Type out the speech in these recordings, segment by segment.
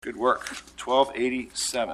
Good work. 1287.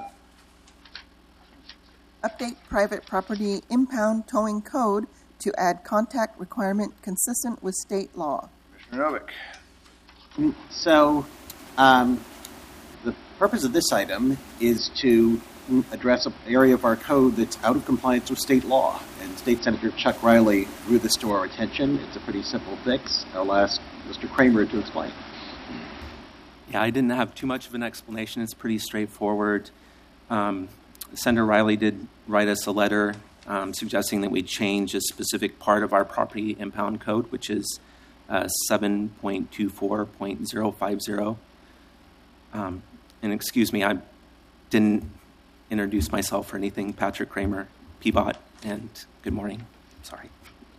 Update private property impound towing code to add contact requirement consistent with state law. Commissioner Novick. So, the purpose of this item is to address an area of our code that's out of compliance with state law. And State Senator Chuck Riley drew this to our attention. It's a pretty simple fix. I'll ask Mr. Kramer to explain. Yeah, I didn't have too much of an explanation. It's pretty straightforward. Senator Riley did write us a letter suggesting that we change a specific part of our property impound code, which is 7.24.050. And excuse me, I didn't introduce myself or anything. Patrick Kramer, PBOT, and good morning. Sorry.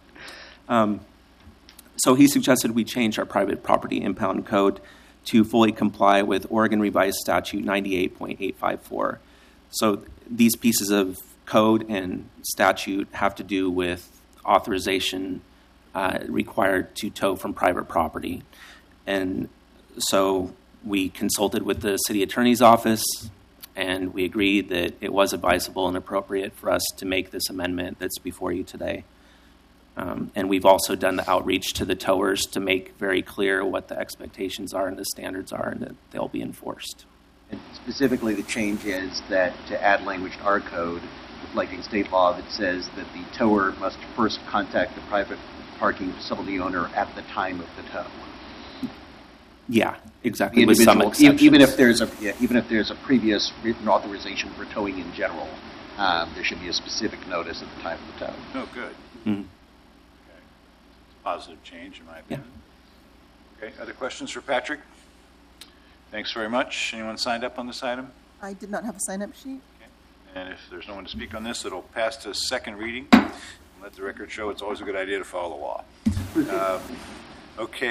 So he suggested we change our private property impound code to fully comply with Oregon Revised Statute 98.854. So these pieces of code and statute have to do with authorization required to tow from private property. And so we consulted with the city attorney's office, and we agreed that it was advisable and appropriate for us to make this amendment that's before you today. And we've also done the outreach to the towers to make very clear what the expectations are and the standards are, and that they'll be enforced. And specifically, the change is that to add language to our code, reflecting state law, that says that the tower must first contact the private parking facility owner at the time of the tow. Yeah, exactly. With some exceptions. Even if there's a previous written authorization for towing in general, there should be a specific notice at the time of the tow. Oh, good. Mm-hmm. Okay. Positive change, in my opinion. Yeah. Okay, other questions for Patrick? Thanks very much. Anyone signed up on this item? I did not have a sign-up sheet. Okay. And if there's no one to speak on this, it'll pass to second reading. Let the record show it's always a good idea to follow the law. Okay.